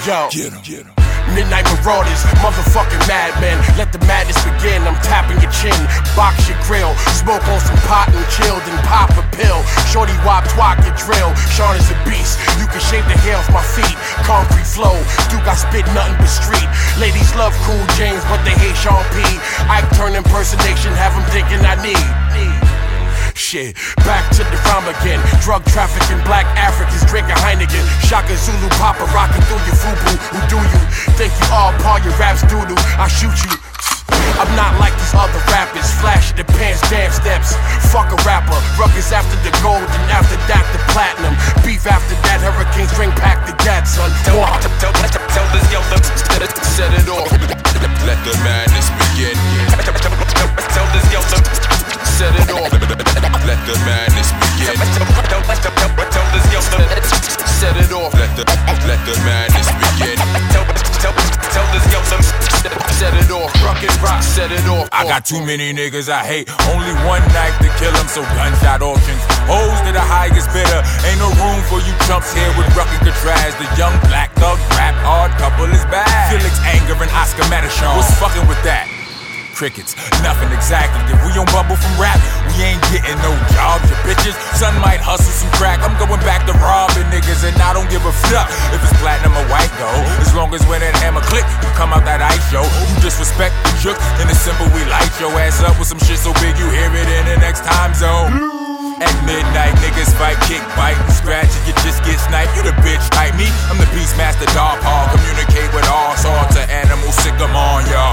Yo, get 'em. Midnight Marauders, motherfucking madmen. Let the madness begin. I'm tapping your chin, box your grill, smoke on some pot and chill, then pop a pill. Shorty wop twat your drill. Sean is a beast. You can shave the hair off my feet. Concrete flow. Duke, I spit nothing but street. Ladies love Cool James, but they hate Sean P. Ike turn impersonation, have them thinking I need. Shit, back to the rhyme again. Drug trafficking, black Africans drinking Heineken. Shaka Zulu, Papa rocking through your FUBU. Who do you think you are? Paul, your raps doodoo. I shoot you. I'm not like these other rappers. Flash the pants, dance steps. Fuck a rapper. Ruckus after the gold, and after that the platinum. Beef after that, hurricanes drink pack the gat, son. Tell this yo, set it off. Let the madness begin. Tell this yo, set it off. Let the madness begin. Tell this yo, set it off. Let the madness begin. Tell this yo, set it off. Rock, set it off. I got too many niggas I hate. Only one knife to kill them, so gunshot auctions. Hoes to the highest bidder. Ain't no room for you chumps here with Ruck and Katraz. The young black thug rap hard couple is bad. Felix Anger and Oscar Madishon. What's fucking with that? Crickets, nothing exactly. If we don't bubble from rap, we ain't getting no jobs, you bitches. Son might hustle some crack. I'm going back to robbing niggas, and I don't give a fuck if it's platinum or white gold. As long as when that hammer click, you come out that ice show. You disrespect the chook, and it's simple, we light your ass up with some shit so big you hear it in the next time zone. At midnight, niggas fight, kick, bite, and scratch, and you just get sniped. You the bitch type me, I'm the Beastmaster Dog Paw. Communicate with all sorts of animals, sick 'em on, y'all.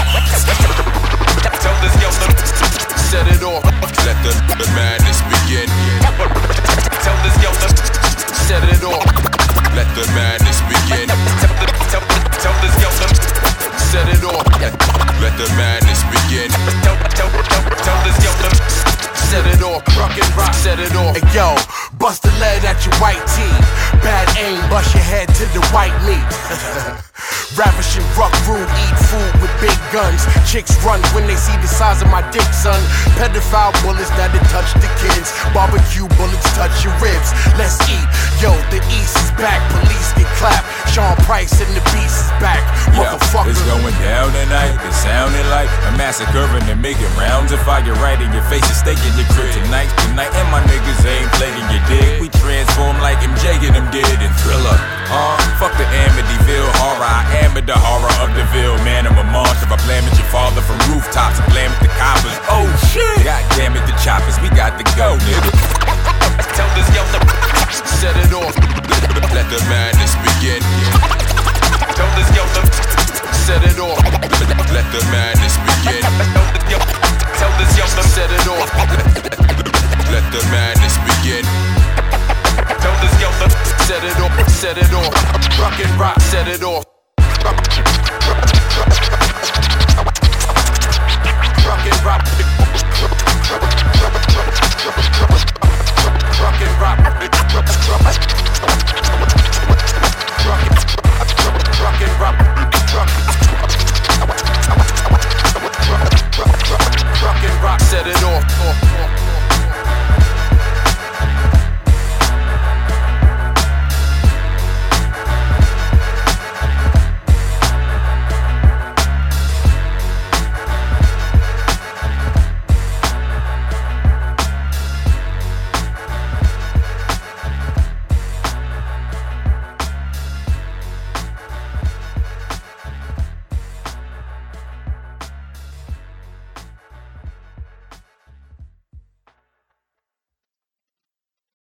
Tell this yo, set it off. Let the madness begin. Tell this yo, set it off. Let the madness begin. Tell this yo, set it off. Let the madness begin. Tell this yo, set it off. Rock, set it off. Hey yo, bust the lead at your white tee. Bad aim, bust your head to the white meat. Ravishing ruck rude, eat food with big guns. Chicks run when they see the size of my dick, son. Pedophile bullets that'll touch the kids. Barbecue bullets touch your ribs. Let's eat. Yo, the East is back. Police get clapped. Sean Price and the Beast is back. Motherfucker. It's going down tonight. It's sounding like a massacre and making rounds of fire right in your face and staking your crib tonight. And my niggas ain't playing your dick. We transform like MJ and them did in Thriller. Fuck the Amityville horror. I am the horror of the Ville. Man, I'm a monster. I blame it your father from rooftops. I blame it the coppers. Oh shit. God damn it, the choppers. We got to go, nigga. Tell this yo, set it off. Let the madness begin. Tell this yo, set it off. Let the madness begin.